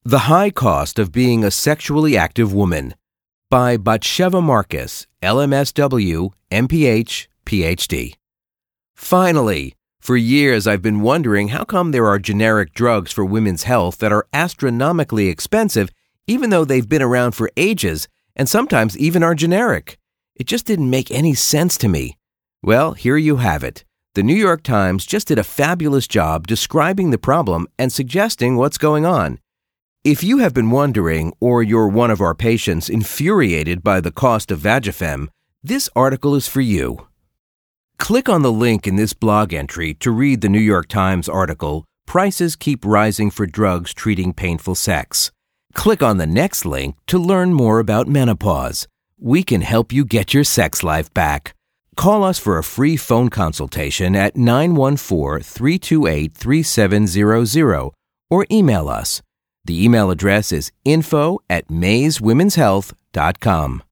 The High Cost of Being a Sexually Active Woman by Batsheva Marcus, LMSW, MPH, PhD. Finally! For years I've been wondering how come there are generic drugs for women's health that are astronomically expensive even though they've been around for ages and sometimes even are generic. It just didn't make any sense to me. Well, here you have it. The New York Times just did a fabulous job describing the problem and suggesting what's going on. If you have been wondering, or you're one of our patients infuriated by the cost of Vagifem, this article is for you. Click on the link in this blog entry to read the New York Times article, Prices Keep Rising for Drugs Treating Painful Sex. Click on the next link to learn more about menopause. We can help you get your sex life back. Call us for a free phone consultation at 914-328-3700 or email us. The email address is info@mayswomenshealth.com.